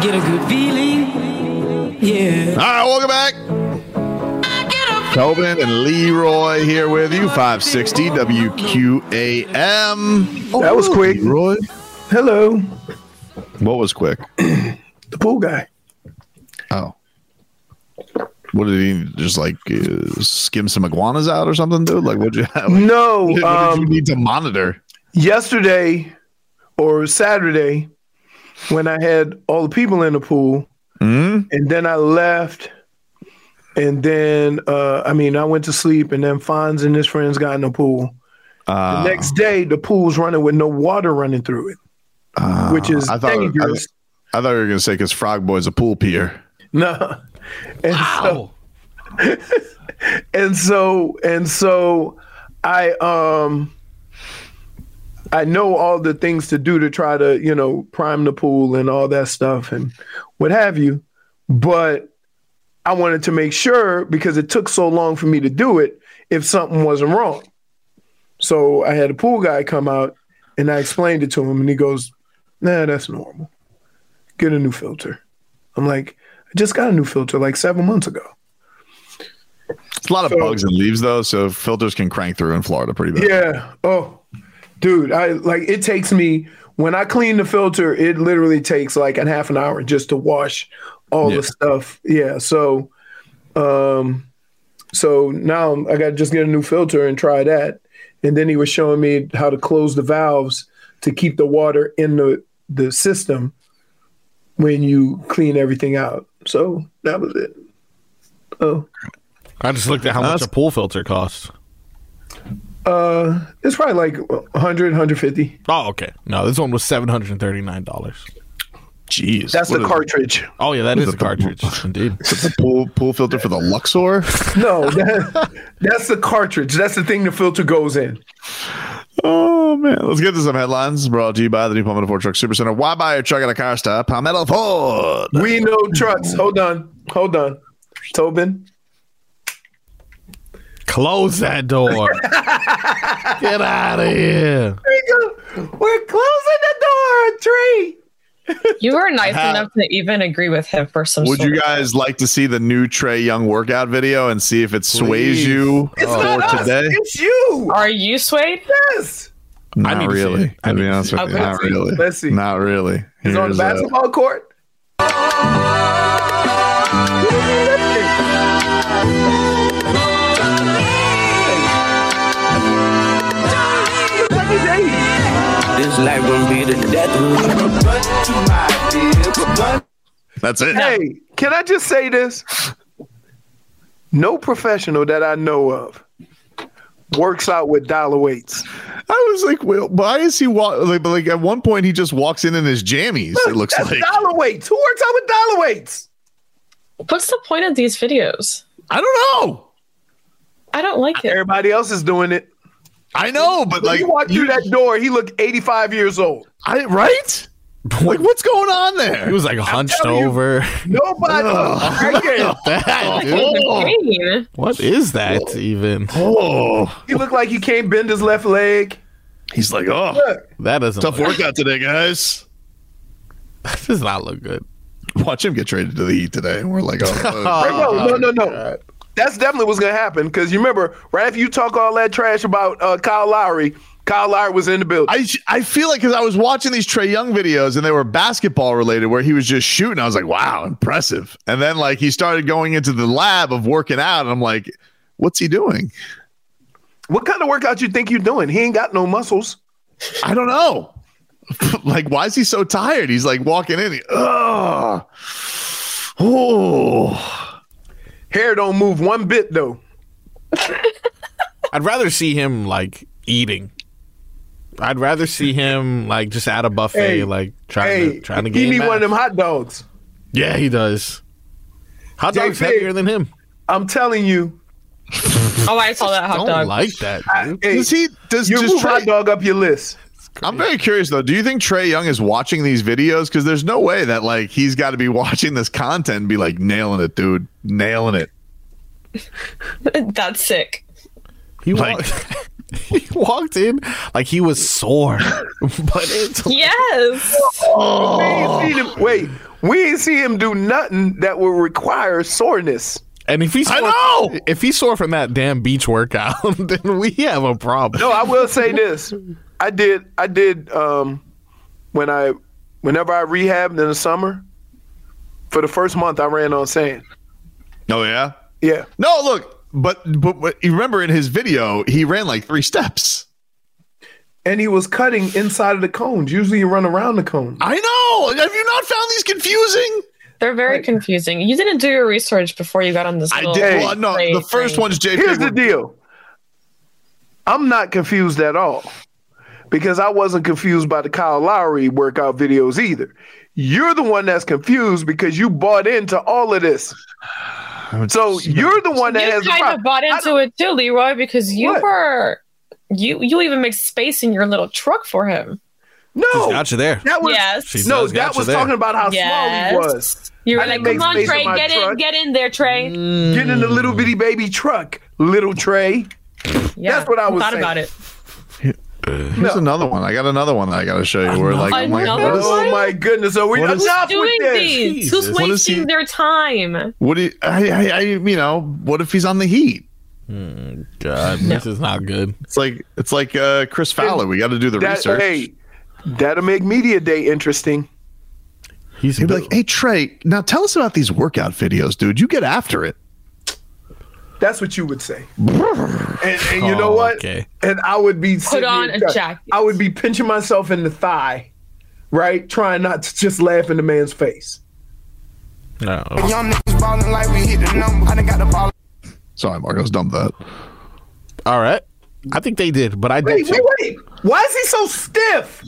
get a good feeling. Yeah. All right, welcome back. Tobin and Leroy here with you. 560 WQAM. That was quick. Leroy. Hello. What was quick? The pool guy. Oh. What did he just like skim some iguanas out or something, dude? Like, what'd you have? No. What did you need to monitor? Yesterday or Saturday, when I had all the people in the pool, and then I left, and then I went to sleep, and then Fonz and his friends got in the pool. The next day, the pool's running with no water running through it, which is dangerous. I thought you were going to say because Frog Boy's a pool peer. No. And Wow. so I know all the things to do to try to, prime the pool and all that stuff and what have you. But I wanted to make sure, because it took so long for me to do it, if something wasn't wrong. So I had a pool guy come out and I explained it to him and he goes, "Nah, that's normal. Get a new filter." I'm like, I just got a new filter like 7 months ago. It's a lot of bugs and leaves, though, so filters can crank through in Florida pretty bad. Yeah. Oh, dude, it takes me, when I clean the filter, it literally takes like a half an hour just to wash all the stuff. Yeah. So now I got to just get a new filter and try that. And then he was showing me how to close the valves to keep the water in the system when you clean everything out. So that was it. Oh, I just looked at how much a pool filter costs. it's probably like 100, 150. Oh, okay. No, this one was $739. Jeez. That's the cartridge. Oh, yeah, that is a cartridge. Indeed. Is it the pool filter for the Luxor? No, that's the cartridge. That's the thing the filter goes in. Oh, man. Let's get to some headlines. Brought to you by the new Palmetto Ford Truck Supercenter. Why buy a truck at a car stop? Palmetto Ford. We know trucks. Hold on. Tobin. Close that door. Get out of here. We're closing the door, Tree. You were nice enough to even agree with him for some. Would you guys like to see the new Trae Young workout video and see if it sways you It's not us. today? It's you. Are you swayed? Yes. Not need to see really. it. To be honest with you, Okay. not really. Let's see. Not really. He's on the basketball court. This life gonna be the death of That's it. Hey, can I just say this? No professional that I know of works out with dollar weights. I was like, well, why is he like at one point he just walks in his jammies, it looks That's like. dollar weights. Who works out with dollar weights? What's the point of these videos? I don't know. I don't like it. Everybody else is doing it. I know, but Like, like you walk through that door, he looked 85 years old. right? Like, what's going on He there? was like hunched telling you. over. Nobody. Right there. That, dude. Green. What is that even? Oh, He looked like he can't bend his left leg. he's like, oh, Look, That doesn't tough look, workout today, guys. that does not look good. Watch him get traded to the Heat today. We're like, oh, no. That's definitely what's going to happen, because you remember, right after you talk all that trash about Kyle Lowry was in the building. I feel like because I was watching these Trae Young videos and they were basketball related where he was just shooting. I was like, wow, impressive. And then like he started going into the lab of working out and I'm like, what's he doing? What kind of workout you think you're doing? He ain't got no muscles. I don't know. Like, why is he so tired? He's like walking in. Hair don't move one bit, though. I'd rather see him like eating. I'd rather see him like just at a buffet, Hey, like trying to he gain need mass. one of them hot dogs. Yeah, he does. Hot Jay dog's Fig. heavier than him. I'm telling you. Oh, I saw that hot Don't dog. like that, dude. Hey, Does you move hot Trae, dog up your list. I'm very curious though. Do you think Trae Young is watching these videos? Because there's no way that like he's got to be watching this content and be like nailing it, dude, nailing it. That's sick. He Like- he walked in like he was sore, but it's Yes. We ain't seen him. Wait, we ain't see him do nothing that will require soreness. And if he's sore from that damn beach workout, then we have a problem. No, I will say this. I did whenever I rehabbed in the summer, for the first month I ran on sand. Oh yeah? Yeah. No, look, but you remember in his video, he ran like 3 steps. And he was cutting inside of the cones. Usually you run around the cone. I know. Have you not found these confusing? They're very confusing. You didn't do your research before you got on this. I did. Well, no, the first one's JP. Here's the deal. I'm not confused at all because I wasn't confused by the Kyle Lowry workout videos either. You're the one that's confused because you bought into all of this. So you're the one that has kind of bought into it too, Leroy, because you even make space in your little truck for him. No, she's got you there. That was that was talking about how small he was. You were like, "Come on, Trey, get in there, Trey. Get in the little bitty baby truck, little Trey." Yeah, that's what I was saying. About it. Here's another one. I got another one that I got to show you. Where like, oh my goodness, so we're not doing these. Who's wasting their time? What do what if he's on the Heat? God, this is not good. It's like Chris Fowler. We got to do the research. Hey, that'll make media day interesting. He'd be like, "Hey Trey, now tell us about these workout videos, dude. You get after it." That's what you would say. And you know what? Okay. And I would be put on a jacket. I would be pinching myself in the thigh, right? Trying not to just laugh in the man's face. No. Young niggas ballin' like we hit the number. I done got the ball. Sorry, Marcos, dump that. All right. I think they did, but I did. Wait. Why is he so stiff?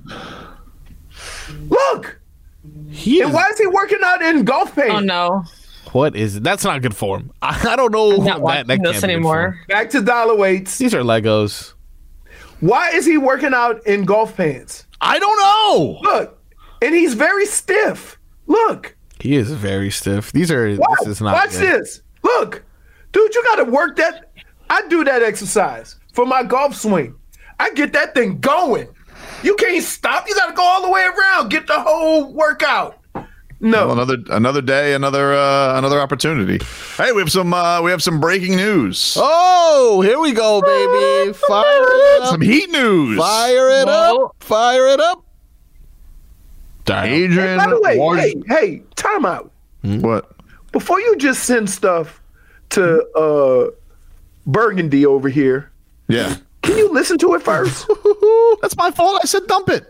Look. And why is he working out in golf pants? Oh no. What is it? That's not good form. I don't know I'm not watching this anymore. Back to dollar weights. These are Legos. Why is he working out in golf pants? I don't know. Look, and he's very stiff. Look. He is very stiff. This is not Watch good. this. Look. Dude, you got to work that. I do that exercise for my golf swing. I get that thing going. You can't stop. You got to go all the way around. Get the whole workout. No. Well, another day, another opportunity. Hey, we have some breaking news. Oh, here we go, baby. Fire it up. Some Heat news. Fire it up. Fire it up. Adrian. By the way, hey, time out. What? Before you just send stuff to Burgundy over here. Yeah. Can you listen to it first? That's my fault. I said dump it.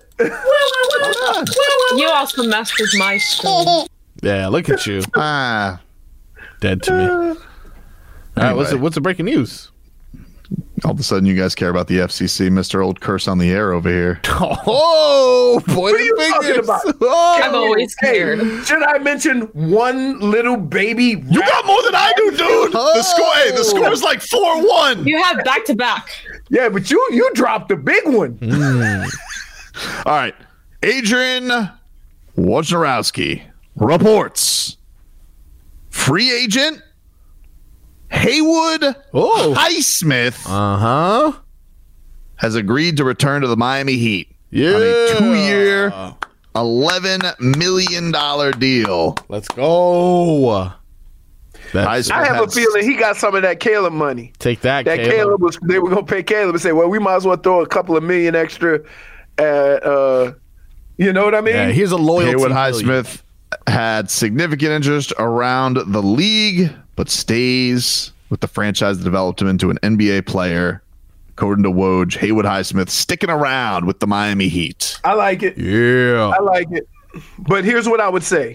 You also messed with my screen. Yeah, look at you. Dead to me. All right, what's the breaking news? All of a sudden, you guys care about the FCC, Mr. Old Curse on the Air over here. Oh, boy, what are you talking about? Oh. I'm always scared. Should I mention one little baby? You got more than I do, dude. The score's like 4-1. You have back to back. Yeah, but you dropped the big one. All right. Adrian Wojnarowski reports free agent Haywood Highsmith has agreed to return to the Miami Heat on a 2-year, $11 million deal. Let's go. I have a feeling he got some of that Caleb money. Take that, Caleb they were going to pay Caleb and say, well, we might as well throw a couple of million extra at, you know what I mean? Yeah, here's a loyalty. Haywood Highsmith had significant interest around the league, but stays with the franchise that developed him into an NBA player. According to Woj, Haywood Highsmith sticking around with the Miami Heat. I like it. Yeah. I like it. But here's what I would say.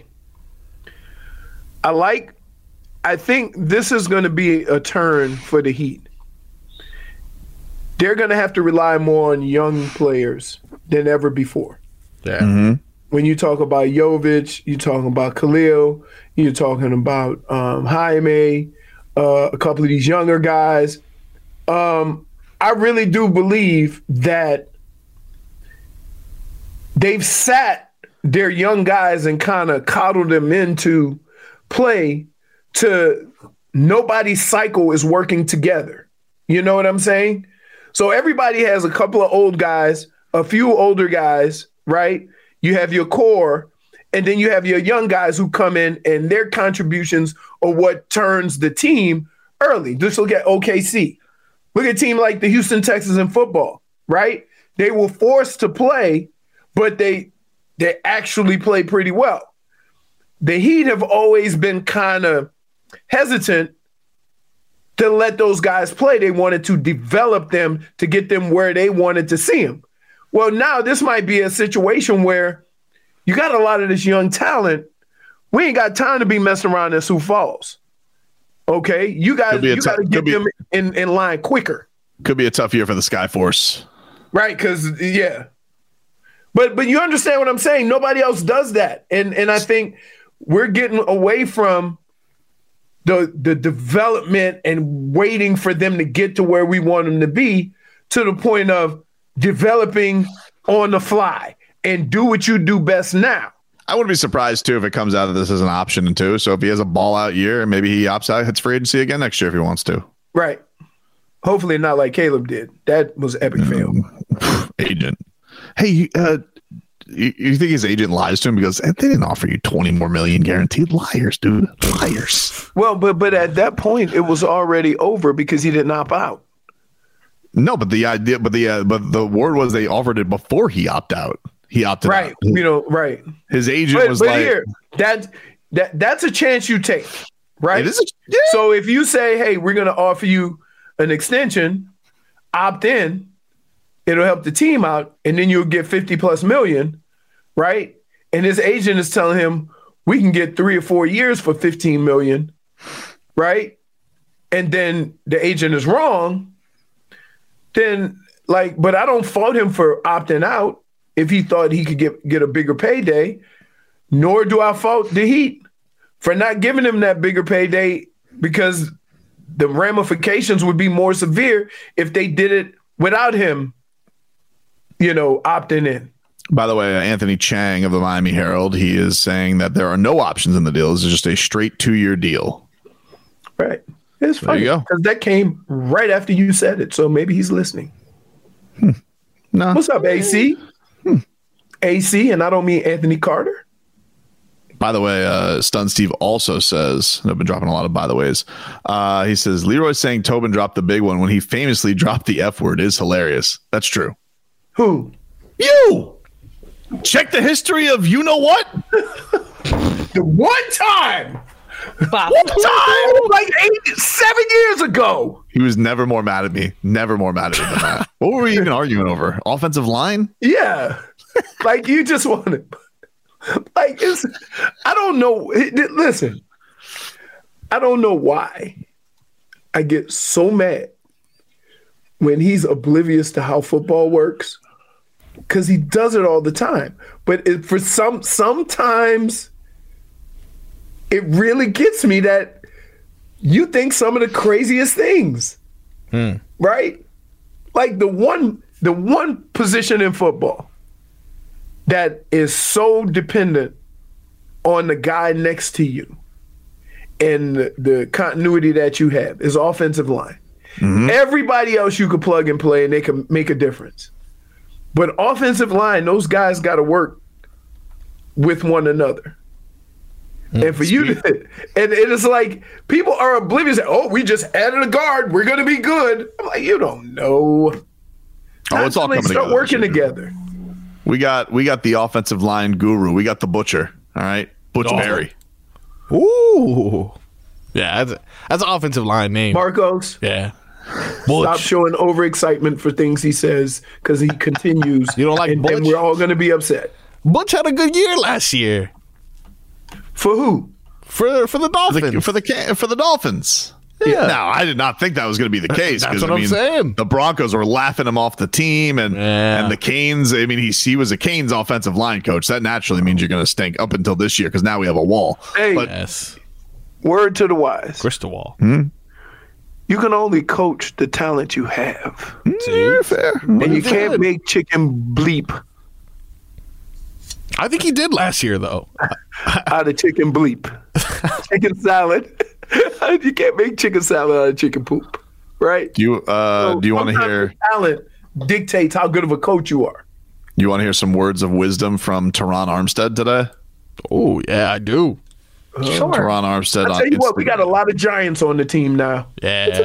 I think this is going to be a turn for the Heat. They're going to have to rely more on young players than ever before. Yeah. Mm-hmm. When you talk about Jovic, you're talking about Khalil, you're talking about Jaime, a couple of these younger guys. I really do believe that they've sat their young guys and kind of coddled them into play to nobody's cycle is working together. You know what I'm saying? So everybody has a couple of old guys, a few older guys, right? You have your core, And then you have your young guys who come in and their contributions are what turns the team early. Just look at OKC. Look at a team like the Houston Texans in football, right? They were forced to play, but they actually play pretty well. The Heat have always been kind of hesitant to let those guys play. They wanted to develop them to get them where they wanted to see them. Well, now this might be a situation where you got a lot of this young talent. We ain't got time to be messing around in Sioux Falls. Okay? You got to get them in line quicker. Could be a tough year for the Skyforce. Right, because, yeah. But you understand what I'm saying? Nobody else does that. And I think we're getting away from the development and waiting for them to get to where we want them to be, to the point of developing on the fly and do what you do best now. I wouldn't be surprised, too, if it comes out that this is an option, too. So if he has a ball-out year, maybe he opts out, hits free agency again next year if he wants to. Right. Hopefully not like Caleb did. That was epic fail. Agent. Hey, you think his agent lies to him because they didn't offer you $20 million more guaranteed? Liars, dude. Liars. Well, but at that point, it was already over because he didn't opt out. No, but the word was they offered it before he opted out. He opted out. Right. Right. His agent was like, here, that's a chance you take, right? It is yeah. So if you say, hey, we're going to offer you an extension, opt in, it'll help the team out, and then you'll get 50+ million, right? And his agent is telling him, we can get 3 or 4 years for 15 million, right? And then the agent is wrong, then but I don't fault him for opting out if he thought he could get a bigger payday, nor do I fault the Heat for not giving him that bigger payday, because the ramifications would be more severe if they did it without him, opting in. By the way, Anthony Chang of the Miami Herald, he is saying that there are no options in the deal. This is just a straight 2-year deal. Right. It's funny because that came right after you said it, so maybe he's listening. No. What's up, AC? AC, and I don't mean Anthony Carter. By the way, Stun Steve also says, and I've been dropping a lot of by the ways, he says, Leroy saying Tobin dropped the big one when he famously dropped the F word is hilarious. That's true. Who? You! Check the history of you know what? The one time! Wow. One time! Like 7 years ago! He was never more mad at me. Never more mad at me than that. What were we even arguing over? Offensive line? Yeah. Like, you just want to... Like, I don't know. Listen, I don't know why I get so mad when he's oblivious to how football works, because he does it all the time. But sometimes it really gets me that you think some of the craziest things, right? Like the one position in football that is so dependent on the guy next to you and the continuity that you have is offensive line. Mm-hmm. Everybody else you could plug and play and they can make a difference. But offensive line, those guys got to work with one another. And for you to, and it is like people are oblivious. Oh, we just added a guard. We're going to be good. I'm like, you don't know. It's all coming together. Start working together. We got the offensive line guru. We got the butcher. All right, Butch Berry. Ooh, yeah, that's an offensive line name. Marcos. Yeah. Stop showing overexcitement for things he says because he continues. You don't like Butch? And we're all going to be upset. Butch had a good year last year. For who? For the Dolphins. For the Dolphins. Yeah. No, I did not think that was going to be the case. That's what I'm saying. The Broncos were laughing him off the team, and the Canes. I mean, he was a Canes offensive line coach. That naturally means you're going to stink up until this year because now we have a wall. Hey, yes. Word to the wise. Crystal wall. Hmm? You can only coach the talent you have. Yeah, fair. And you can't make chicken bleep. I think he did last year, though. Out of chicken bleep. Chicken salad. You can't make chicken salad out of chicken poop, right? Do you want to hear? Talent dictates how good of a coach you are. You want to hear some words of wisdom from Teron Armstead today? Oh, yeah, I do. Sure. Teron Armstead I on tell you what, we Instagram. got a lot of Giants on the team now. Yeah.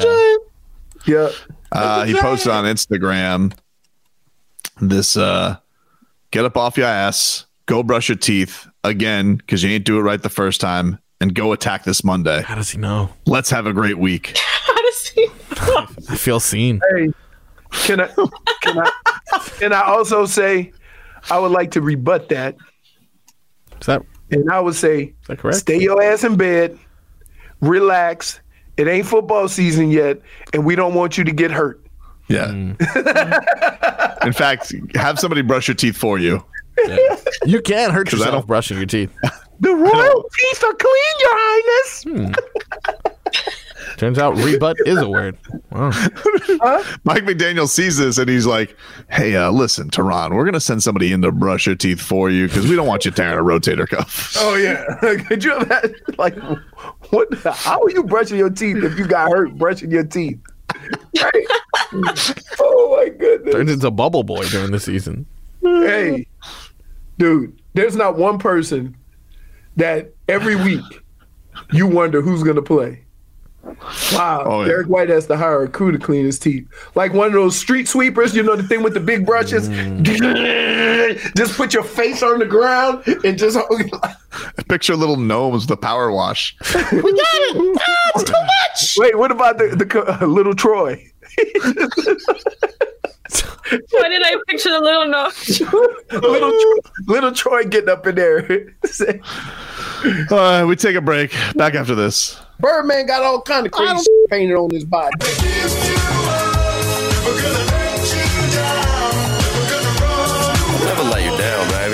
Yeah. He posted on Instagram this get up off your ass, go brush your teeth again because you ain't do it right the first time, and go attack this Monday. How does he know? Let's have a great week. How does he? I feel seen. Hey, can I also say I would like to rebut that, Is that and I would say correct? stay your ass in bed, relax. It ain't football season yet, and we don't want you to get hurt. Yeah. In fact, have somebody brush your teeth for you. Yeah. You can hurt 'Cause I yourself don't- brushing your teeth. The royal teeth are clean, Your Highness. Turns out rebut is a word. Wow. Mike McDaniel sees this and he's like, hey, listen, Teron, we're going to send somebody in to brush your teeth for you because we don't want you tearing a rotator cuff. Oh yeah. Could you imagine? Like, what? How are you brushing your teeth if you got hurt brushing your teeth? Right? Oh my goodness. Turned into Bubble Boy during the season. Hey, dude, there's not one person that every week you wonder who's going to play. Wow, Oh, yeah. Derek White has to hire a crew to clean his teeth. Like one of those street sweepers, you know, the thing with the big brushes. Just put your face on the ground and just. Picture little gnomes with the power wash. We got it. Ah, it's too much. Wait, what about the little Troy? Why did I picture the little nose? little Troy getting up in there. We take a break. Back after this. Birdman got all kind of crazy painted on his body. Never let you down, baby.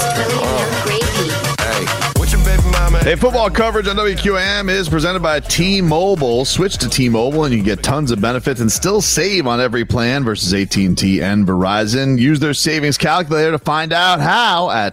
Hey, what your baby mama? Hey, football coverage on WQAM is presented by T-Mobile. Switch to T-Mobile and you get tons of benefits and still save on every plan versus AT&T and Verizon. Use their savings calculator to find out how at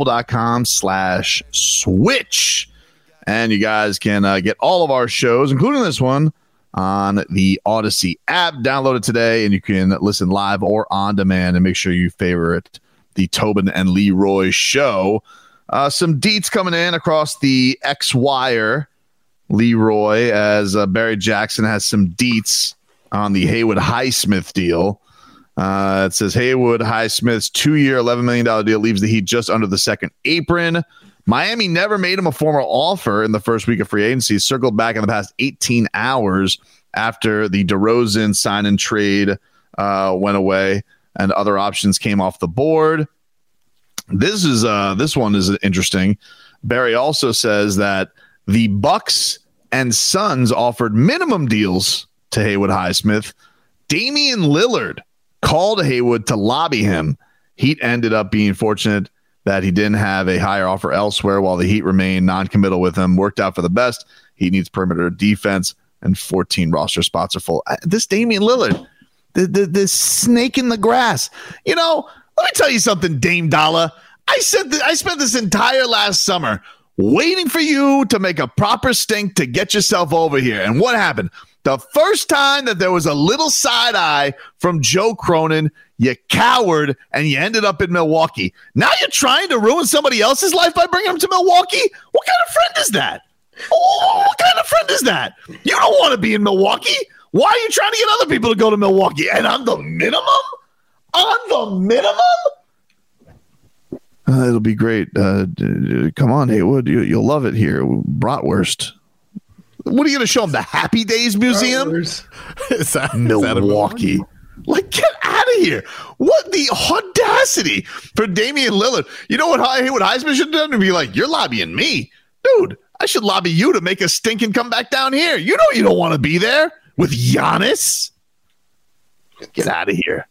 T-Mobile.com/switch. And you guys can get all of our shows, including this one, on the Odyssey app. Download it today and you can listen live or on demand, and make sure you favorite the Tobin and Leroy show. Some deets coming in across the X-Wire, Leroy, as Barry Jackson has some deets on the Haywood Highsmith deal. It says Haywood Highsmith's 2-year, $11 million deal leaves the Heat just under the second apron. Miami never made him a formal offer in the first week of free agency, circled back in the past 18 hours after the DeRozan sign and trade went away and other options came off the board. This one is interesting. Barry also says that the Bucks and Suns offered minimum deals to Haywood Highsmith. Damian Lillard called Haywood to lobby him. Heat ended up being fortunate that he didn't have a higher offer elsewhere while the Heat remained non-committal with him. Worked out for the best. He needs perimeter defense, and 14 roster spots are full. This Damian Lillard, the snake in the grass. You know, let me tell you something, Dame Dollar. I spent this entire last summer waiting for you to make a proper stink to get yourself over here. And what happened? The first time that there was a little side eye from Joe Cronin, you cowered and you ended up in Milwaukee. Now you're trying to ruin somebody else's life by bringing him to Milwaukee? What kind of friend is that? What kind of friend is that? You don't want to be in Milwaukee. Why are you trying to get other people to go to Milwaukee? And on the minimum? On the minimum? It'll be great. Come on, Haywood. You'll love it here. Bratwurst. What are you going to show them? The Happy Days Museum? Is that Milwaukee. Like, get out of here. What the audacity for Damian Lillard. You know what Haywood Highsmith should have done? To be like, you're lobbying me. Dude, I should lobby you to make a stink and come back down here. You know you don't want to be there with Giannis. Get out of here.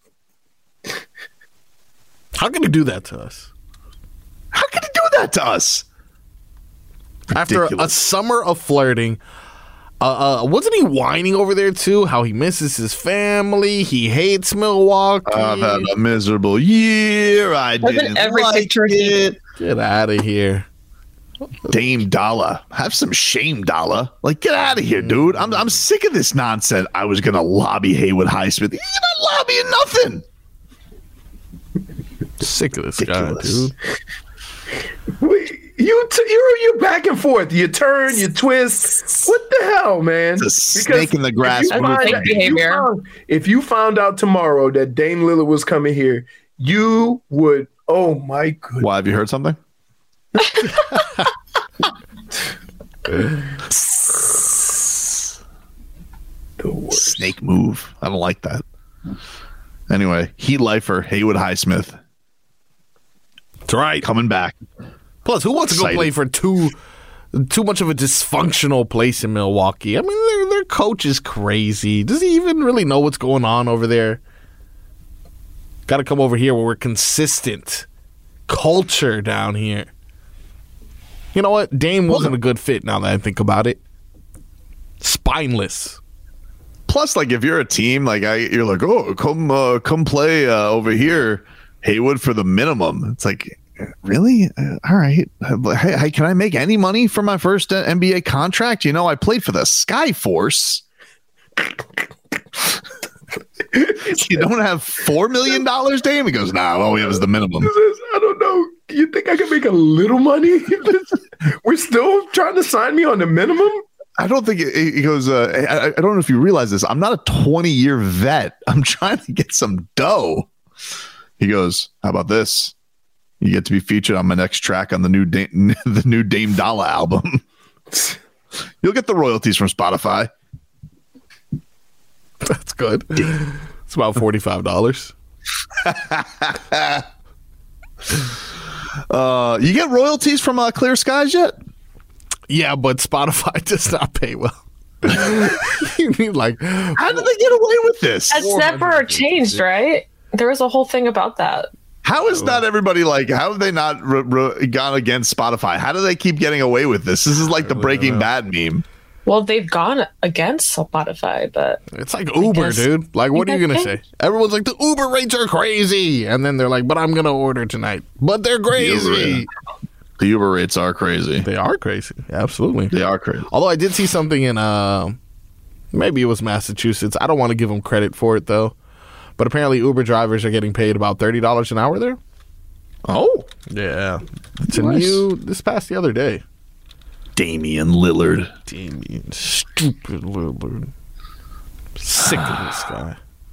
How can he do that to us? How can he do that to us? After a Ridiculous. summer of flirting, wasn't he whining over there too? How he misses his family, he hates Milwaukee. I've had a miserable year. I Wasn't didn't every like picture it. Get out of here. Dame Dollar. Have some shame, Dollar. Like, get out of here, dude. I'm sick of this nonsense. I was going to lobby Haywood Highsmith. You're not lobbying nothing. Sick of this Ridiculous. guy, dude. You're back and forth. You turn, you twist. What the hell, man? It's a snake in the grass. If you found out tomorrow that Dame Lillard was coming here, you would. Oh my goodness! Why, have you heard something? Snake move. I don't like that. Anyway, Heat lifer Haywood Highsmith. That's right. Coming back. Plus, who wants to go play for too much of a dysfunctional place in Milwaukee? I mean, their coach is crazy. Does he even really know what's going on over there? Got to come over here where we're consistent. Culture down here. You know what? Dame wasn't a good fit now that I think about it. Spineless. Plus, like, if you're a team, like, you're like, oh, come play over here, Haywood, for the minimum. It's like, really? All right. Hey, can I make any money for my first NBA contract? You know, I played for the Skyforce. You don't have $4 million, Dame? He goes, nah, all we have is the minimum. I don't know. You think I can make a little money? We're still trying to sign me on the minimum? I don't think he goes, I don't know if you realize this. I'm not a 20-year vet. I'm trying to get some dough. He goes, how about this? You get to be featured on my next track on the new Dame Dollar album. You'll get the royalties from Spotify. That's good. It's about $45. You get royalties from Clear Skies yet? Yeah, but Spotify does not pay well. You need how did they get away with this? That's never changed, right? There was a whole thing about that. How is not everybody how have they not gone against Spotify? How do they keep getting away with this? This is like the Breaking Bad meme. Well, they've gone against Spotify, but it's like Uber, dude. Like, what are you gonna say? Everyone's like, the Uber rates are crazy, and then they're like, but I'm gonna order tonight. But they're crazy. The Uber rates are crazy. They are crazy. Absolutely. They are crazy. Although I did see something in, maybe it was Massachusetts. I don't want to give them credit for it, though. But apparently Uber drivers are getting paid about $30 an hour there. Oh. Yeah. It's a new, this past the other day. Damian Lillard. Stupid Lillard. Sick of this guy.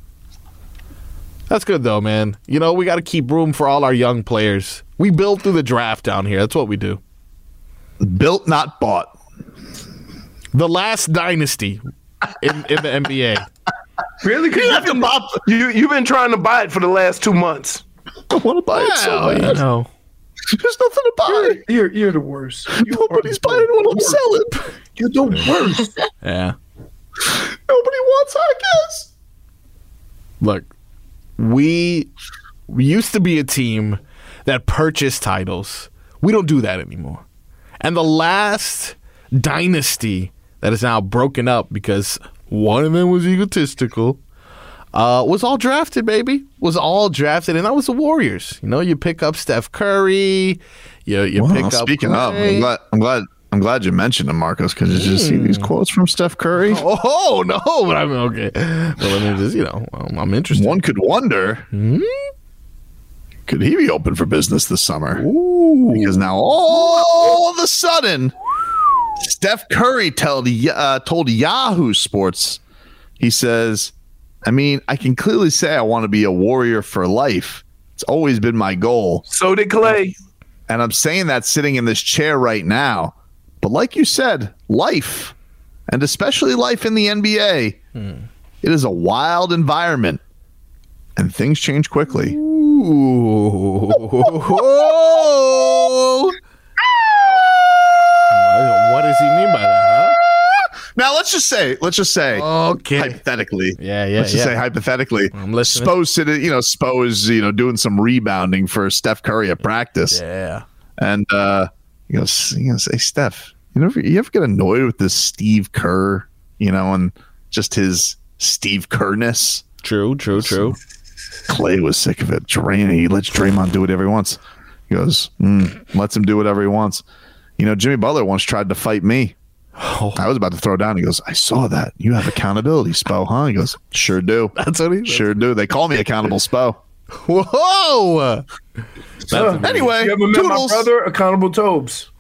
That's good, though, man. You know, we got to keep room for all our young players. We build through the draft down here. That's what we do. Built, not bought. The last dynasty in the NBA. Really? You've been trying to buy it for the last 2 months. I want to buy it so bad. You know. There's nothing to buy. You're the worst. Nobody's buying it when I'm selling. You're the worst. Yeah. Nobody wants our guess. Look, we used to be a team that purchased titles. We don't do that anymore. And the last dynasty that is now broken up because one of them was egotistical was all drafted, baby. Was all drafted, and that was the Warriors. You know, you pick up Steph Curry. You pick up. Speaking of, I'm glad you mentioned him, Marcos, because you just see these quotes from Steph Curry. Oh no, but I'm okay. Well, let me just, I'm interested. One could wonder, could he be open for business this summer? Ooh. Because now all of a sudden, Steph Curry told Yahoo Sports, he says, I mean, I can clearly say I want to be a Warrior for life. It's always been my goal. So did Clay. And I'm saying that sitting in this chair right now. But like you said, life, and especially life in the NBA, it is a wild environment, and things change quickly. Ooh. What does he mean by that, huh? Now let's just say, okay, hypothetically, let's just say hypothetically, I'm listening. Spo's doing some rebounding for Steph Curry at practice, and you know, say, Steph, you ever get annoyed with this Steve Kerr, and just his Steve Kerr-ness? True. Clay was sick of it. He lets Draymond do whatever he wants. He goes, lets him do whatever he wants. Jimmy Butler once tried to fight me. Oh. I was about to throw down. He goes, I saw that. You have accountability, Spo, huh? He goes, sure do. That's what he sure do. They call me accountable Spo. Whoa. Anyway, you ever met my brother, Accountable Tobes?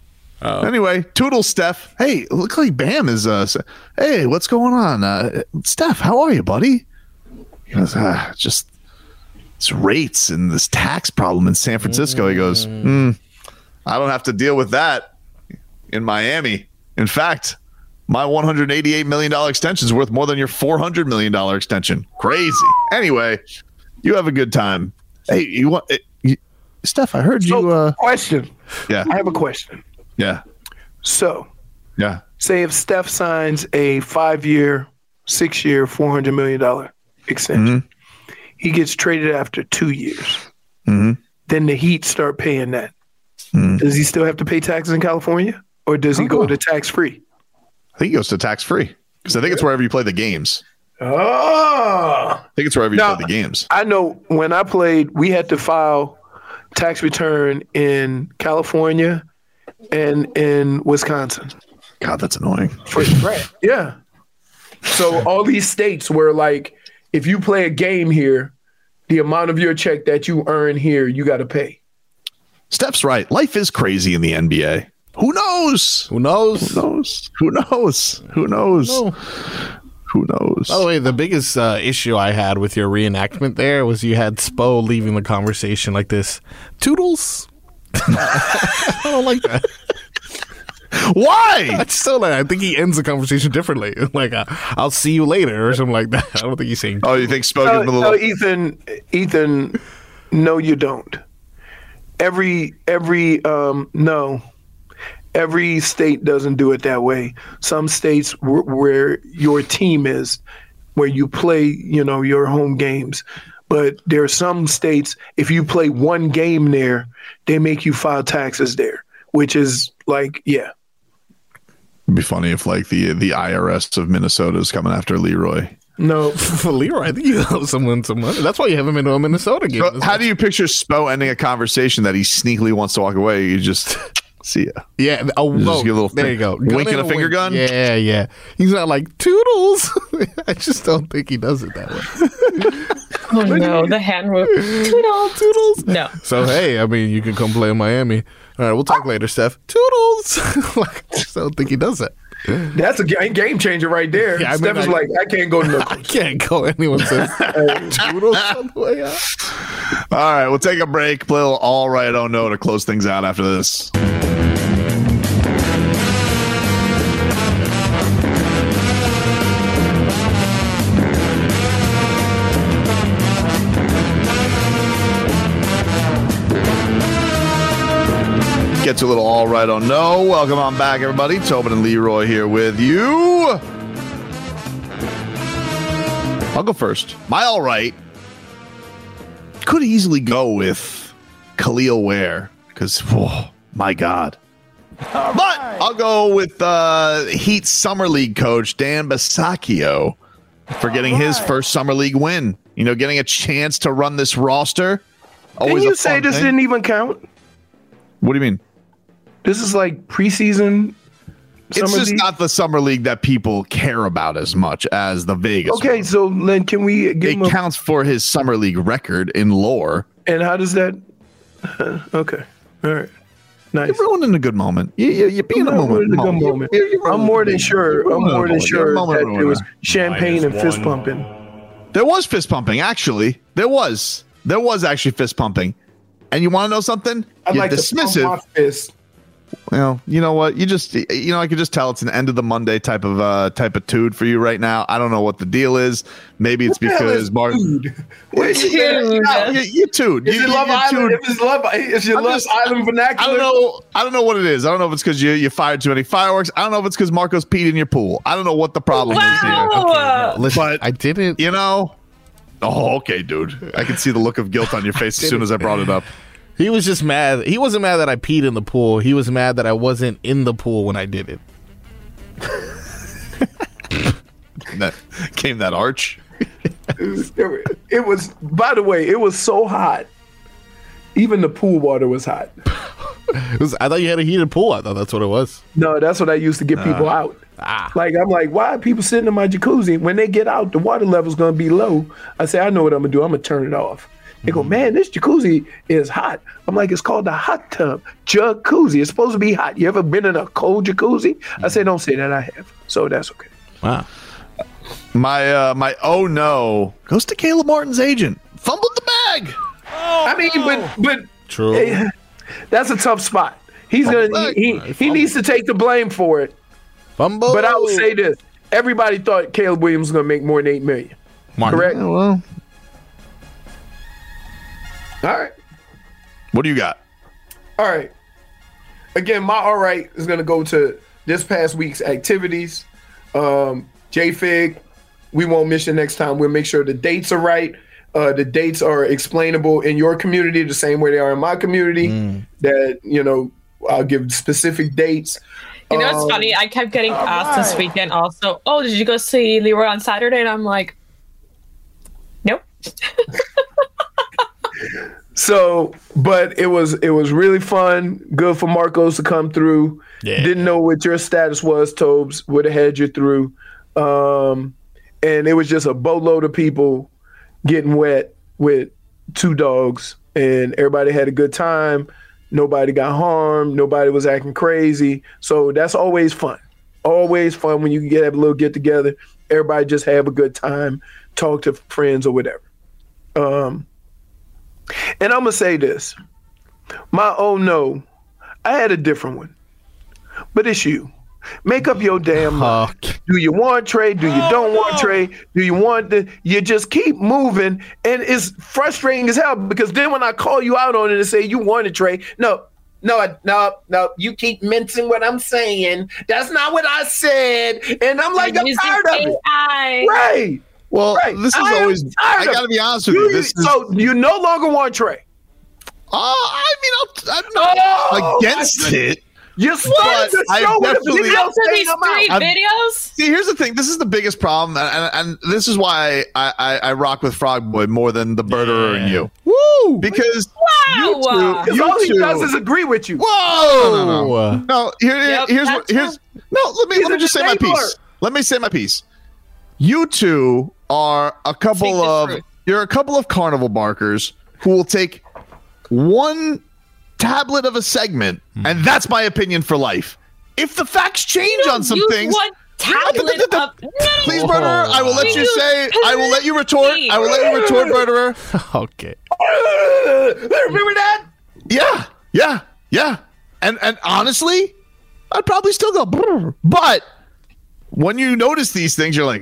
Anyway, toodles, Steph. Hey, look like Bam is. Hey, what's going on, Steph? How are you, buddy? He goes, just it's rates and this tax problem in San Francisco. He goes, I don't have to deal with that in Miami. In fact, my $188 million extension is worth more than your $400 million extension. Crazy. Anyway, you have a good time. Hey, Steph, I heard you. Question. Yeah. I have a question. Yeah. So, Yeah. say if Steph signs a 5-year, 6-year, $400 million extension, he gets traded after 2 years. Then the Heat start paying that. Does he still have to pay taxes in California, or does he go to tax free? I think he goes to tax free because I think it's wherever you play the games. Oh, I think it's wherever you play the games. I know when I played, we had to file tax return in California and in Wisconsin. God, that's annoying. Yeah. So all these states were like, if you play a game here, the amount of your check that you earn here, you got to pay. Steph's right. Life is crazy in the NBA. Who knows? Who knows? Who knows? Who knows? Who knows? No. Who knows? By the way, the biggest issue I had with your reenactment there was you had Spo leaving the conversation like this. Toodles? I don't like that. Why? I just don't like. I think he ends the conversation differently. Like, I'll see you later or something like that. I don't think he's saying. Oh, you think Spo gives him a little? No, Ethan, no, you don't. Every state doesn't do it that way. Some states where your team is, where you play, your home games. But there are some states, if you play one game there, they make you file taxes there, which is like, yeah. It'd be funny if like the IRS of Minnesota is coming after Leroy. No, For Leroy, I think you owe someone some money. That's why you haven't been to a Minnesota game. So how do you picture Spo ending a conversation that he sneakily wants to walk away? You just see ya. Yeah. Just get a little there you go. Winking in a finger wink. gun? Yeah. He's not like, Toodles. I just don't think he does it that way. Oh no, the hand move. Toodles. No. So, hey, I mean, you can come play in Miami. All right, we'll talk later, Steph. Toodles. Like, I just don't think he does it. that's a game changer right there. Yeah, I mean, Steph is like, I can't go to I can't go. Anyone says Toodles on the way out. All right, we'll take a break. Play a little All Right, Oh No to close things out after this. Get to a little All Right, Oh No. Welcome on back, everybody. Tobin and Leroy here with you. I'll go first. My All Right could easily go with Khalil Ware because, oh, my God. But I'll go with Heat Summer League coach Dan Bisaccio for getting his first Summer League win. Getting a chance to run this roster. Didn't you say this didn't even count? What do you mean? This is like preseason. It's just not the Summer League that people care about as much as the Vegas. Okay, so then can we give him It counts for his Summer League record in lore. And how does that? Okay, all right, nice. You're ruining a good moment. You're being a moment. A good moment. I'm more than sure. That there was champagne and fist pumping. There was fist pumping. Actually, there was actually fist pumping. And you want to know something? I'd You're like dismissive. to pump my fist. Well, you know what? I could just tell it's an end of the Monday type of tood for you right now. I don't know what the deal is. Maybe it's because Mark. You tood. Is it Love Island? Is your Love Island vernacular? I don't know what it is. I don't know if it's because you fired too many fireworks. I don't know if it's because Marcos peed in your pool. I don't know what the problem is here. Wow. Listen, But I didn't. Oh, okay, dude. I can see the look of guilt on your face as soon as I brought it up. He was just mad. He wasn't mad that I peed in the pool. He was mad that I wasn't in the pool when I did it. That arch. It was. By the way, it was so hot. Even the pool water was hot. I thought you had a heated pool. I thought that's what it was. No, that's what I used to get people out. Like, I'm like, why are people sitting in my jacuzzi? When they get out, the water level's going to be low. I say, I know what I'm going to do. I'm going to turn it off. They go, man, this jacuzzi is hot. I'm like, it's called the hot tub jacuzzi. It's supposed to be hot. You ever been in a cold jacuzzi? I say, don't say that. I have. So that's okay. Wow. My oh no goes to Caleb Martin's agent. Fumbled the bag. I mean, but True. hey, that's a tough spot. He's gonna he needs to take the blame for it. Fumble. But I will say this: everybody thought Caleb Williams was gonna make more than $8 million. Martin. Correct? Oh, well, All right. what do you got? All right. Again, my all right is going to go to this past week's activities. JFig, we won't miss you next time. We'll make sure the dates are right. The dates are explainable in your community the same way they are in my community. That, I'll give specific dates. You know what's funny? I kept getting asked this weekend also, oh, did you go see Leroy on Saturday? And I'm like, nope. So, but it was really fun. Good for Marcos to come through. Yeah. Didn't know what your status was, Tobes. Would have had you through. And it was just a boatload of people getting wet with 2 dogs, and everybody had a good time. Nobody got harmed. Nobody was acting crazy. So that's always fun. Always fun when you can have a little get together. Everybody just have a good time, talk to friends or whatever. And I'm going to say this. My oh no, I had a different one. But it's you. Make up your damn mind. Do you want Trey? Do you don't want Trey? Do you want you just keep moving, and it's frustrating as hell because then when I call you out on it and say you wanted Trey, no, you keep mincing what I'm saying. That's not what I said. And I'm like, I'm tired of it. Right. Well, Right. this is I am always. tired I of got to it. be honest with you. This is. So you no longer want Trey. I'm not against it. You started the I show with a definitely- video After these saying I'm 3 out. videos? See, here's the thing. This is the biggest problem, and this is why I rock with Frog Boy more than the Birderer and you. Woo! Because Wow. Because all he does is agree with you. Whoa! No, Yep, here's that's let me a just say my disabler. piece. Let me say my piece. You two are a couple Speak the of truth. you're a couple of carnival barkers who will take one tablet of a segment, and that's my opinion for life. If the facts change on some things, Tablet of, please, Birderer, I will let you say. I will let you retort. I will let you retort, Birderer. Okay. Remember that? Yeah. And honestly, I'd probably still go. Brr. But when you notice these things, you're like,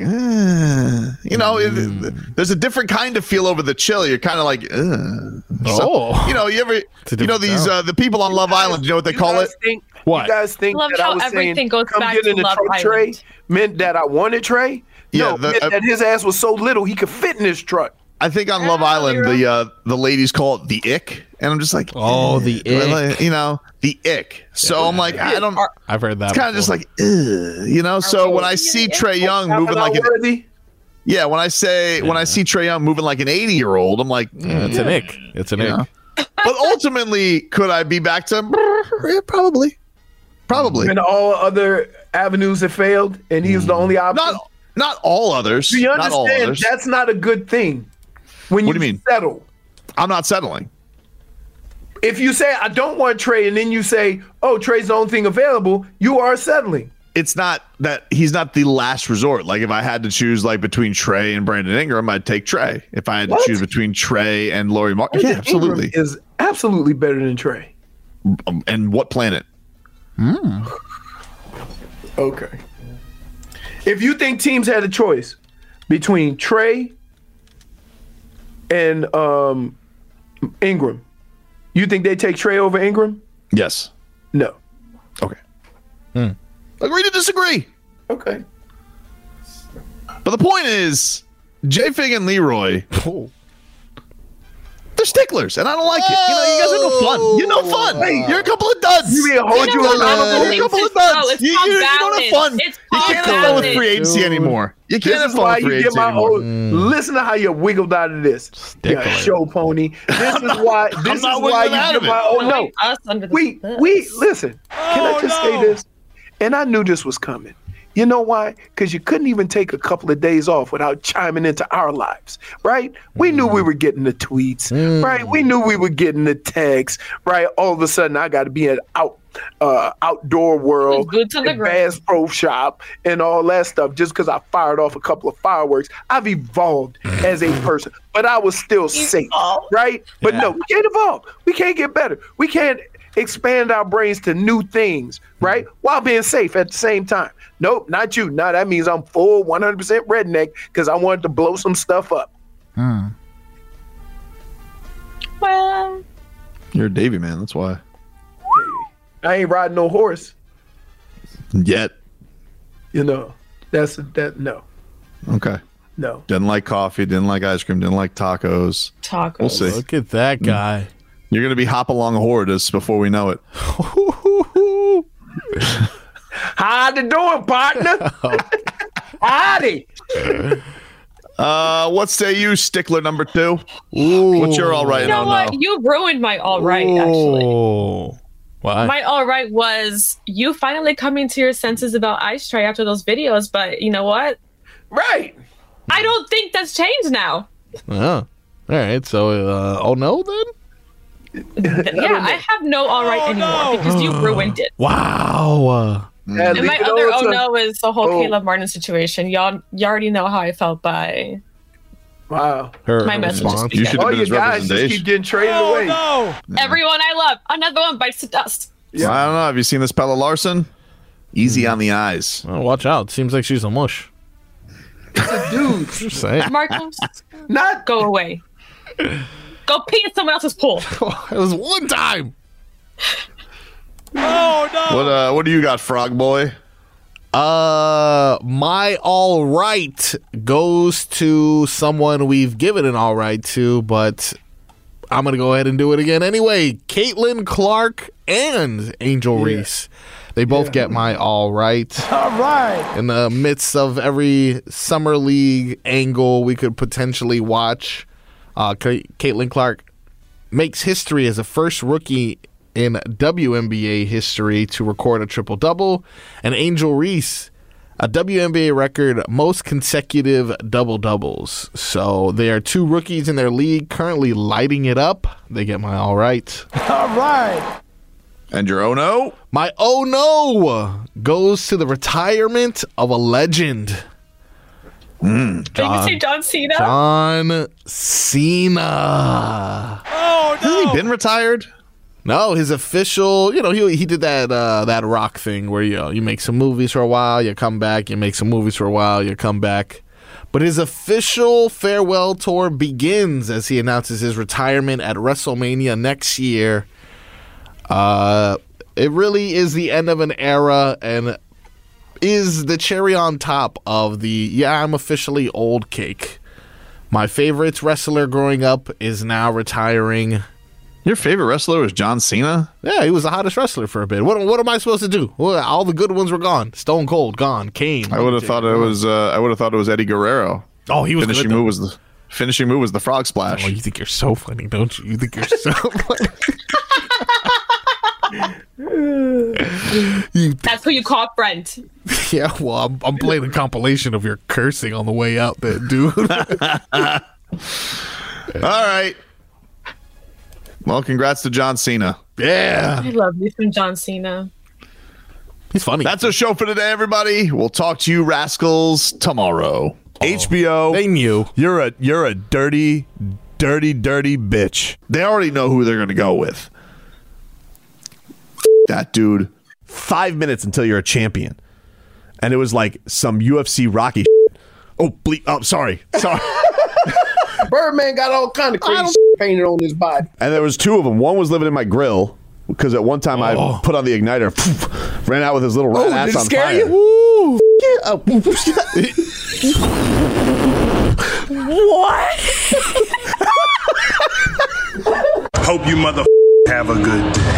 there's a different kind of feel over the chill. You're kind of like, Oh. you ever, a different these the people on Love Island. You know what they call it? What? You guys think Love that I how was everything saying, goes come back get to in the Love truck Island. Trey meant that I wanted Trey? Yeah, No, meant that his ass was so little he could fit in this truck. I think on Love Island, the ladies call it the ick, and I'm just like, Oh, the ick. The ick. So I'm like, I don't. I've heard that. It's kind of just like, So when I see Trey Young Am moving I like an worthy? when I see Trey Young moving like an 80-year-old, I'm like, it's an ick. It's an ick. But ultimately, could I be back to probably? And all other avenues have failed, and he was the only option. Not all others. Do you Not all understand? others. That's not a good thing. When What do you mean? settle. I'm not settling. If you say I don't want Trey, and then you say, "Oh, Trey's the only thing available," you are settling. It's not that he's not the last resort. Like if I had to choose like between Trey and Brandon Ingram, I'd take Trey. If I had to What? choose between Trey and Laurie Martin, yeah, Ingram absolutely. is absolutely better than Trey. And what planet? Okay. If you think teams had a choice between Trey and Ingram, you think they take Trey over Ingram? Yes. No. Okay. Agree to disagree. Okay. But the point is, J-Fig and Leroy, they're sticklers, and I don't like it. You guys are no fun. You're no fun. You're a couple of duds. You mean hold you accountable? You're a couple of duds. You don't have fun. You can't have fun with free agency anymore. You can't This have is fun why with you free get agency my anymore. old. Listen to how you wiggled out of this. Stickler. Yeah, show pony. This is why. This is not why wiggling out you of get it. my. Oh no. Us under the We bus. listen. Can I just say this? And I knew this was coming. You know why? Because you couldn't even take a couple of days off without chiming into our lives, right? We knew we were getting the tweets, right? We knew we were getting the texts, right? All of a sudden, I got to be an outdoor world, Boots on the ground. Bass Pro Shop, and all that stuff. Just because I fired off a couple of fireworks, I've evolved as a person, but I was still safe, right? But no, we can't evolve. We can't get better. We can't expand our brains to new things, right? While being safe at the same time. Nope, not you. No, that means I'm full 100% redneck because I wanted to blow some stuff up. Well, You're a Davy man. That's why. I ain't riding no horse. Yet. You know, no. Okay. No. Didn't like coffee. Didn't like ice cream. Didn't like tacos. tacos. We'll see. Look at that guy. You're going to be hop along hordes before we know it. How you doing, partner? Howdy. What say you, stickler number 2? Ooh. What's your all right? You know no, what? no. You ruined my all right, actually. Oh. Why? My all right was you finally coming to your senses about Ice Tray after those videos, but you know what? Right. I don't think that's changed now. Oh. All right. So, oh no, then? Yeah, I have no all right anymore because you ruined it. Wow. Yeah, And my other oh no is the whole Caleb Martin situation. You already know how I felt by Wow. my message. response. You should have All been you his guys just representation. keep getting traded away. Everyone I love. Another one bites the dust. Yeah. I don't know. Have you seen this Pella Larson? Easy on the eyes. Oh, watch out. Seems like she's a mush. Dude, Just saying. Marcos, not go away. Go pee in someone else's pool. It was one time. What do you got, Frog Boy? My all right goes to someone we've given an all right to, but I'm gonna go ahead and do it again anyway. Caitlin Clark and Angel Reese. They both get my all right. all right. In the midst of every summer league angle we could potentially watch, Caitlin Clark makes history as the first rookie in WNBA history to record a triple-double, and Angel Reese, a WNBA record most consecutive double-doubles. So they are 2 rookies in their league currently lighting it up. They get my all right. All right. And your oh no? My oh no goes to the retirement of a legend. Did you say John Cena? John Cena. Hasn't he been retired? No, his official, he did that rock thing where you make some movies for a while, you come back, you make some movies for a while, you come back. But his official farewell tour begins as he announces his retirement at WrestleMania next year. It really is the end of an era and is the cherry on top of the I'm officially old cake. My favorite wrestler growing up is now retiring. Your favorite wrestler was John Cena? Yeah, he was the hottest wrestler for a bit. What am I supposed to do? Well, all the good ones were gone. Stone Cold gone. Kane. I would have thought it was. I would have thought it was Eddie Guerrero. Oh, he was Finishing good, move was the finishing move was the frog splash. Oh, you think you're so funny, don't you? You think you're so funny. That's who you call Brent. Yeah, well, I'm playing a compilation of your cursing on the way out there, dude. All right. Well, congrats to John Cena. Yeah. I love you from John Cena. He's funny. That's our show for today, everybody. We'll talk to you rascals tomorrow. HBO, They knew. you're a dirty bitch. They already know who they're going to go with. That dude. 5 minutes until you're a champion, and it was like some UFC Rocky. Shit. Oh, sorry. Birdman got all kind of crazy painted on his body. And there was 2 of them. One was living in my grill because at one time I put on the igniter, ran out with his little rat ass did it on scare fire. you? Woo! Hope you mother have a good day.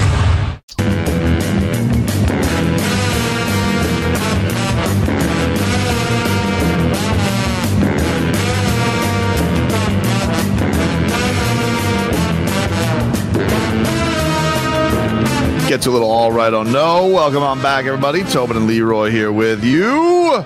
Get get to a little all right on no. Welcome on back, everybody. Tobin and Leroy here with you.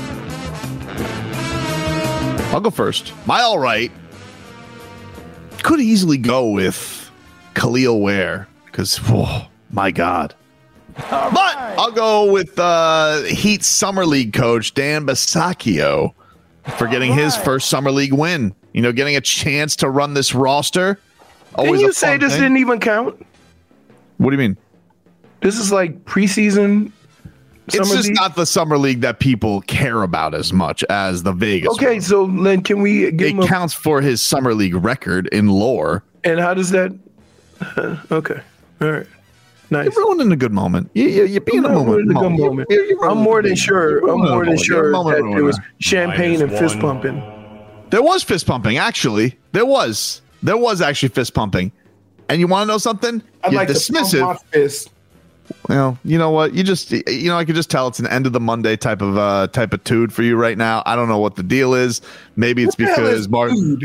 I'll go first. My all right could easily go with Khalil Ware because, oh, my God. But I'll go with Heat Summer League coach Dan Bisaccio for getting his first Summer League win. You know, getting a chance to run this roster. Didn't you say this didn't even count? What do you mean? This is like preseason. It's just not the Summer League that people care about as much as the Vegas. Okay, one. so then can we give him counts for his Summer League record in lore. And how does that? Okay, all right, nice. You're ruining a good moment. You're being a moment. I'm more than sure. That there was champagne and fist pumping. There was fist pumping, actually. There was actually fist pumping. And you want to know something? I'd You're like dismissive. to pump my fist. Well, you know what? I could just tell it's an end of the Monday type of tude for you right now. I don't know what the deal is. Maybe it's because Mark. You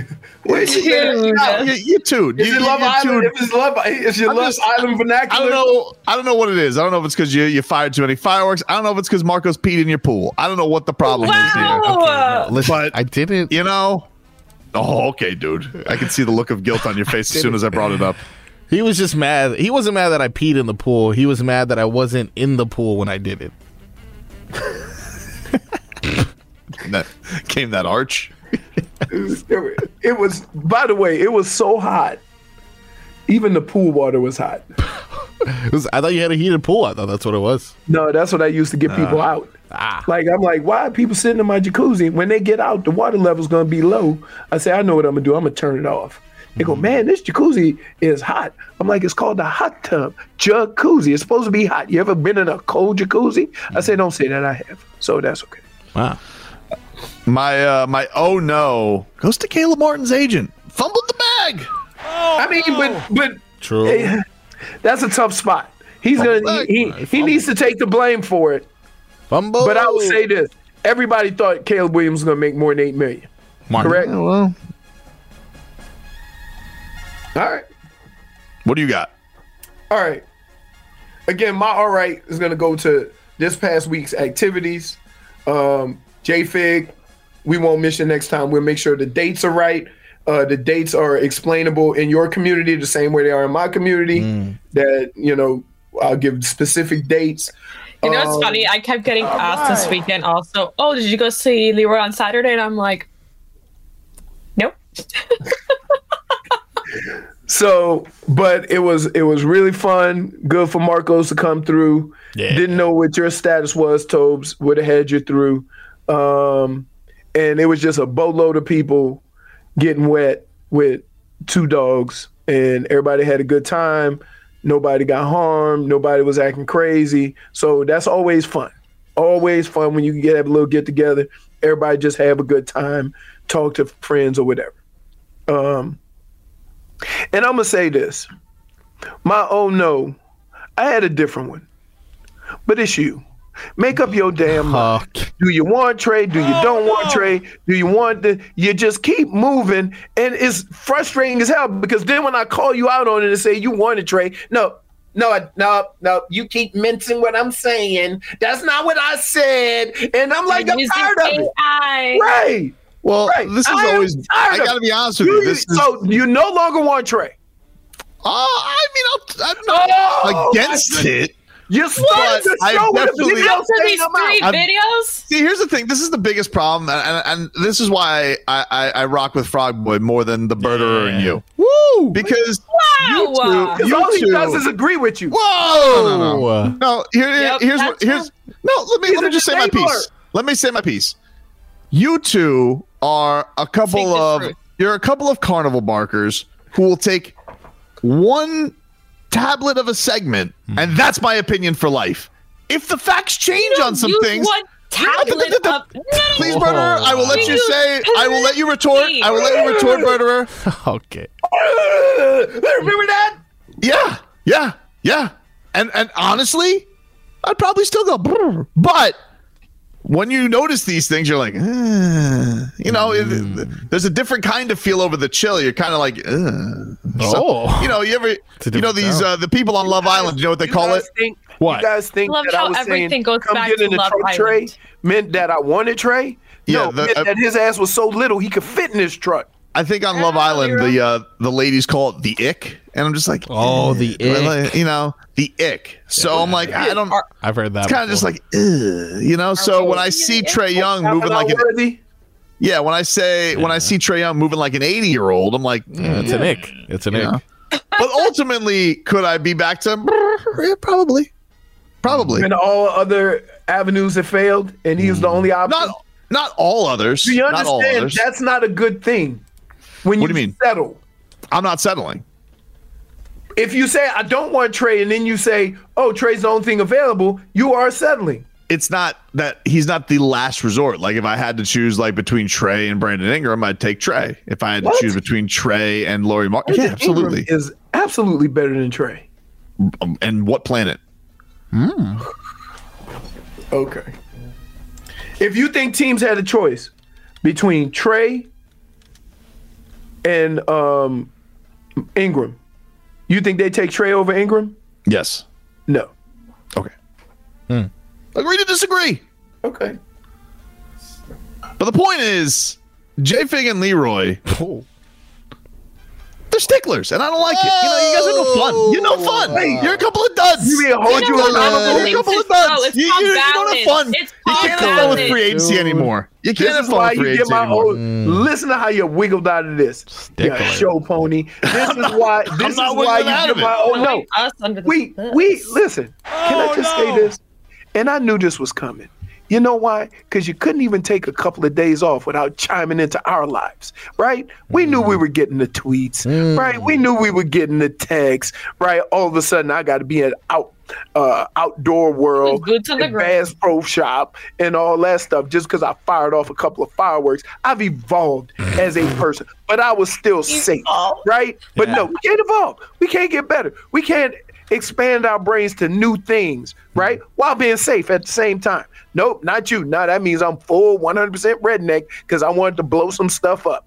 tude. Is it Love Island? If you Love Island vernacular. I don't know what it is. I don't know if it's because you fired too many fireworks. I don't know if it's because Marcos peed in your pool. I don't know what the problem is here. Okay, listen, but I didn't. You know. Oh, okay, dude. I can see the look of guilt on your face as soon as I brought it up. He was just mad. He wasn't mad that I peed in the pool. He was mad that I wasn't in the pool when I did it. Came that arch. It was, by the way, it was so hot. Even the pool water was hot. I thought you had a heated pool. I thought that's what it was. No, that's what I used to get people out. Like, I'm like, why are people sitting in my jacuzzi? When they get out, the water level's going to be low. I say, I know what I'm going to do. I'm going to turn it off. They go, man, this jacuzzi is hot. I'm like, it's called the hot tub jacuzzi. It's supposed to be hot. You ever been in a cold jacuzzi? I say, don't say that. I have. So that's okay. Wow. My oh no goes to Caleb Martin's agent. Fumbled the bag. I mean, but true. That's a tough spot. He's he needs to take the blame for it. Fumble. But I will say this: everybody thought Caleb Williams was going to make more than $8 million. Correct? Yeah, well, all right. What do you got? All right. Again, my all right is going to go to this past week's activities. JFig, we won't miss you next time. We'll make sure the dates are right. The dates are explainable in your community the same way they are in my community. That, I'll give specific dates. You know what's funny? I kept getting asked this weekend also, oh, did you go see Leroy on Saturday? And I'm like, nope. So, but it was really fun. Good for Marcos to come through. Yeah. Didn't know what your status was, Tobes. Would have had you through. And it was just a boatload of people getting wet with two dogs, and everybody had a good time. Nobody got harmed. Nobody was acting crazy. So that's always fun. Always fun when you can have a little get together. Everybody just have a good time, talk to friends or whatever. And I'm going to say this. My oh no, I had a different one. But it's you. Make up your damn mind. Do you want Trey? Do you don't want Trey? Do you want you just keep moving, and it's frustrating as hell because then when I call you out on it and say you wanted Trey, no, you keep mincing what I'm saying. That's not what I said, and I'm like, I'm tired of it. Right. Well, right. This is always. I got to be honest with you. So you no longer want Trey? I'm not against it. You started the show with these three videos. See, here's the thing. This is the biggest problem, and this is why I rock with Frog Boy more than the Birderer and you. Woo! Because all he does is agree with you. Whoa! No. Here's. No, let me just say my piece. Let me say my piece. You two are a couple of carnival barkers who will take one tablet of a segment, and that's my opinion for life. If the facts change on some things, please, Birderer, I will let you say. I will let you retort. I will let you retort, Birderer. Okay. Remember that? Yeah. And honestly, I'd probably still go, but when you notice these things, you're like, there's a different kind of feel over the chill. You're kind of like, Oh. you ever, these the people on Love Island. You know what they call it? What? You guys think Love that I how was saying, everything goes come back get to in the Love truck, Trey, Island. meant that I wanted Trey? Yeah, No, meant that his ass was so little he could fit in his truck. I think on Love Island, the ladies call it the ick, and I'm just like, Oh, the ick. The ick. So I'm like, I don't. I've heard that. It's kind of just like, So when I see Trey Young moving like worthy. when I see Trey Young moving like an 80-year-old, I'm like, it's an ick. It's an ick. But ultimately, could I be back to probably? When all other avenues have failed, and he was the only option. Not all others. Do you Not all understand? others. That's not a good thing. When What do you mean? settle. I'm not settling. If you say I don't want Trey, and then you say, "Oh, Trey's the only thing available," you are settling. It's not that he's not the last resort. Like if I had to choose like between Trey and Brandon Ingram, I'd take Trey. If I had to choose between Trey and Laurie Martin, yeah, absolutely. Ingram is absolutely better than Trey. And what planet? Okay. If you think teams had a choice between Trey and Ingram, you think they take Trey over Ingram? Yes. No. Okay. Agree to disagree. Okay. But the point is, J-Fig and Leroy, they're sticklers, and I don't like it. You guys are no fun. You're no fun. You're a couple of duds. You mean hold you accountable? You're a couple of duds. You don't have fun. You can't have fun with free agency anymore. You can't have fun with free agency anymore. Listen to how you wiggled out of this. Yeah, show pony. This is why. This is why you get my. Oh no. Us under the We listen. Can I just say this? And I knew this was coming. You know why? Because you couldn't even take a couple of days off without chiming into our lives, right? We knew we were getting the tweets, right? We knew we were getting the texts, right? All of a sudden, I got to be at outdoor world, Boots on the ground. Bass Pro Shop, and all that stuff. Just because I fired off a couple of fireworks, I've evolved as a person, but I was still safe, right? But no, we can't evolve. We can't get better. We can't expand our brains to new things, right? While being safe at the same time. Nope, not you. Now that means I'm full 100% redneck because I wanted to blow some stuff up.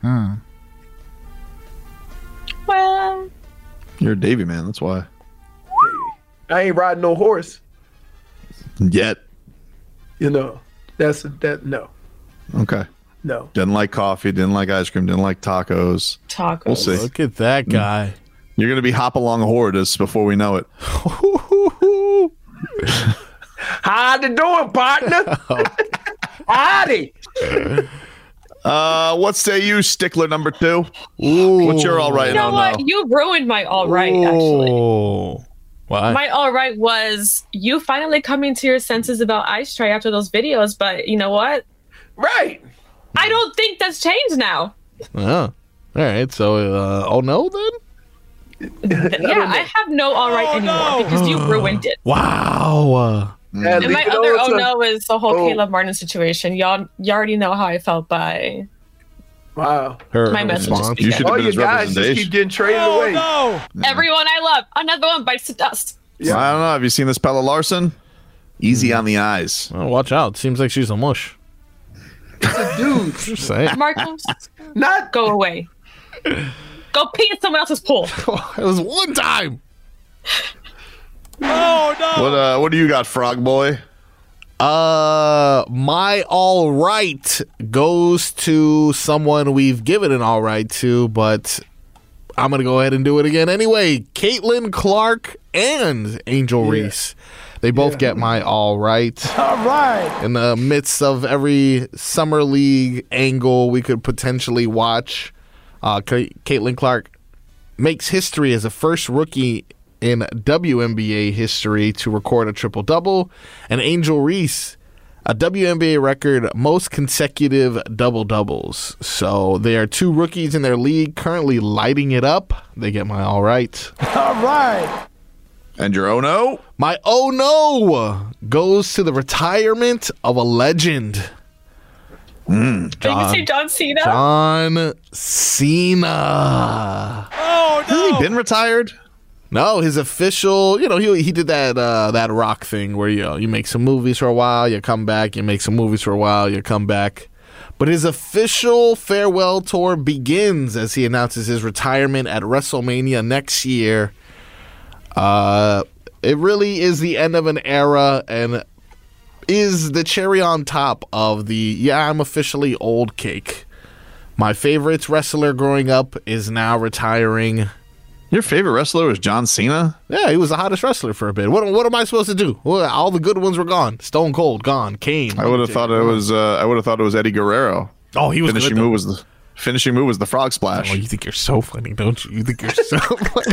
Well, You're a Davy man. That's why. I ain't riding no horse. Yet. No. No. Okay. No. Didn't like coffee. Didn't like ice cream. Didn't like tacos. tacos. We'll see. Look at that guy. You're going to be hop along hordes before we know it. How you doing, partner? Howdy. What say you, stickler number 2? What's your all right? You know what? You ruined my all right, actually. Why? My all right was you finally coming to your senses about Ice Tray after those videos, but you know what? Right. I don't think that's changed now. Oh. All right. So, oh no, then? Yeah, I have no all right anymore because you ruined it. Wow. And my other oh no is the whole Caleb Martin situation. You already know how I felt by wow. my message. You should have All been you his guys just representation. keep getting traded away. Everyone I love, another one bites the dust. Yeah. I don't know. Have you seen this Pella Larson? Easy on the eyes. Well, watch out. Seems like she's a mush. Dude. Just saying. Marcos, Not go away. Go pee in someone else's pool. It was one time. What do you got, Frog Boy? My all right goes to someone we've given an all right to, but I'm gonna go ahead and do it again anyway. Caitlin Clark and Angel Reese. They both get my all right. all right. In the midst of every summer league angle we could potentially watch, Caitlin Clark makes history as the first rookie in WNBA history to record a triple-double, and Angel Reese, a WNBA record most consecutive double-doubles. So they are 2 rookies in their league currently lighting it up. They get my all right. All right. And your oh no? My oh no goes to the retirement of a legend. Did you say John Cena? John Cena. Hasn't he been retired? No, his official, he did that Rock thing where you make some movies for a while, you come back, you make some movies for a while, you come back. But his official farewell tour begins as he announces his retirement at WrestleMania next year. It really is the end of an era and is the cherry on top of the I'm officially old cake. My favorite wrestler growing up is now retiring. Your favorite wrestler was John Cena? Yeah, he was the hottest wrestler for a bit. What am I supposed to do? Well, all the good ones were gone. Stone Cold gone. Kane. I would have thought it was. Eddie Guerrero. Oh, he was finishing good, move was the finishing move was the frog splash. Oh, you think you're so funny, don't you? You think you're so funny.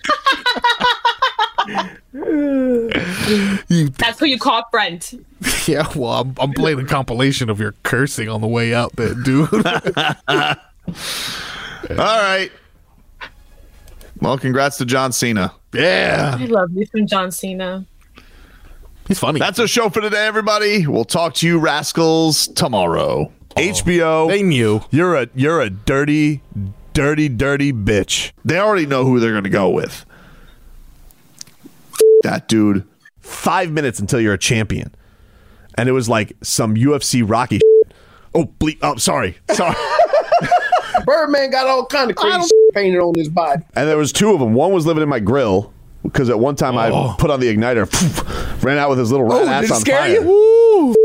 That's who you caught, Brent. Yeah, well, I'm playing a compilation of your cursing on the way out there, dude. All right. Well, congrats to John Cena. Yeah. I love you from John Cena. He's funny. That's our show for today, everybody. We'll talk to you rascals tomorrow. HBO. They knew. You're a dirty bitch. They already know who they're going to go with. That dude. 5 minutes until you're a champion. And it was like some UFC Rocky Oh, sorry. Birdman got all kind of crazy painted on his body. And there was two of them. One was living in my grill because at one time I put on the igniter, ran out with his little rat ass did it on scare fire. you? Woo!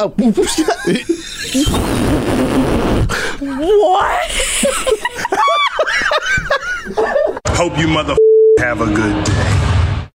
What? Hope you mother have a good day.